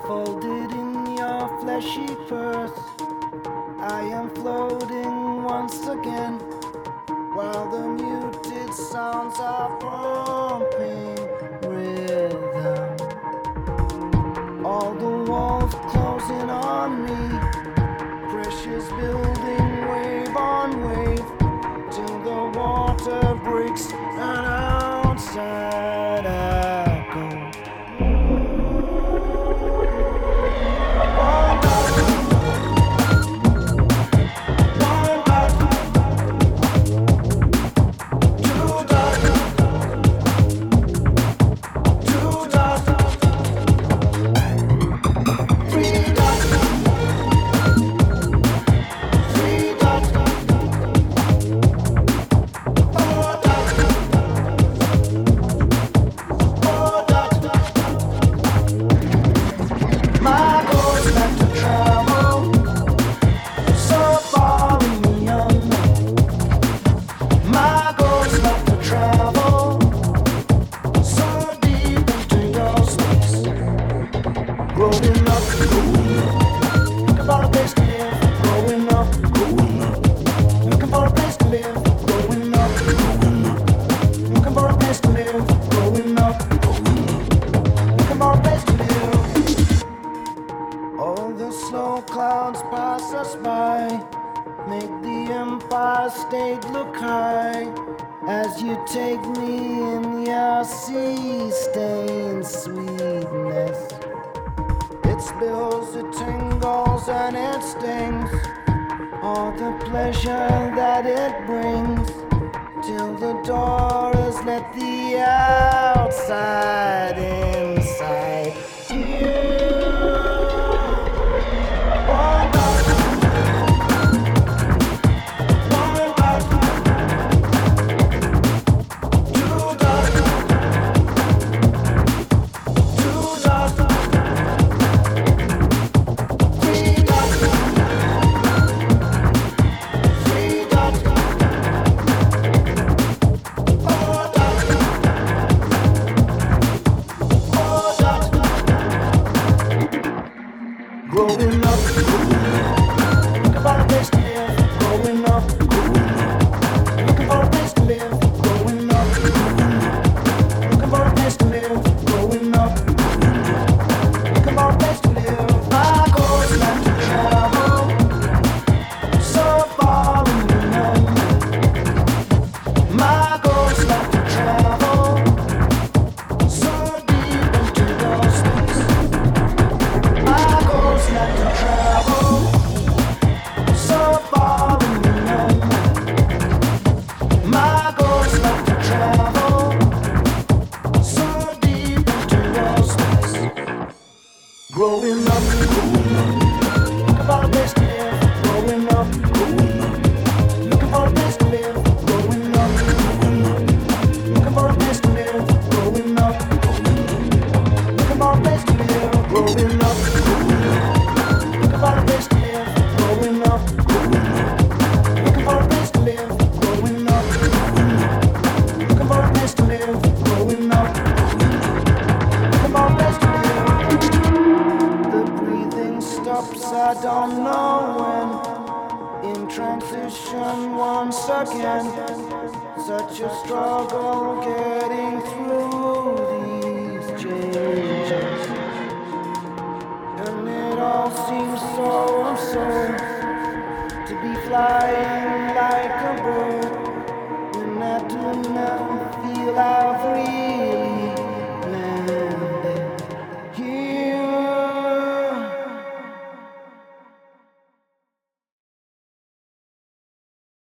Folded in your fleshy purse, I am floating once again, while the muted sounds are pumping rhythm. All the walls closing on me, pressures building wave on wave, till the water breaks and outside I go. Clouds pass us by, make the Empire State look high, as you take me in your sea-stained sweetness. It spills, it tingles, and it stings, all the pleasure that it brings, till the door has let the outside inside. Growing up, look about a place to live. Growing up, looking for a place to live. Growing up, looking for a place to live. Growing up, looking for a place to live. My goal's not to travel so far and beyond. My goal's not to travel so deep into your space. My goal's not to travel so far and beyond. My goal's not to travel so deep into your space. Growing up, looking for a place to live. Growing up, looking for a place to live. Growing up, looking for a place to live. Growing up, looking for a place to live. Growing up, looking for a place to live. Growing up, looking for a place to live. Growing up, looking for a place to live. Growing up, looking for a place to live. The breathing stops, I don't know when. In transition once again, such a struggle getting through these changes. And it all seems so absurd to be flying like a bird when I do not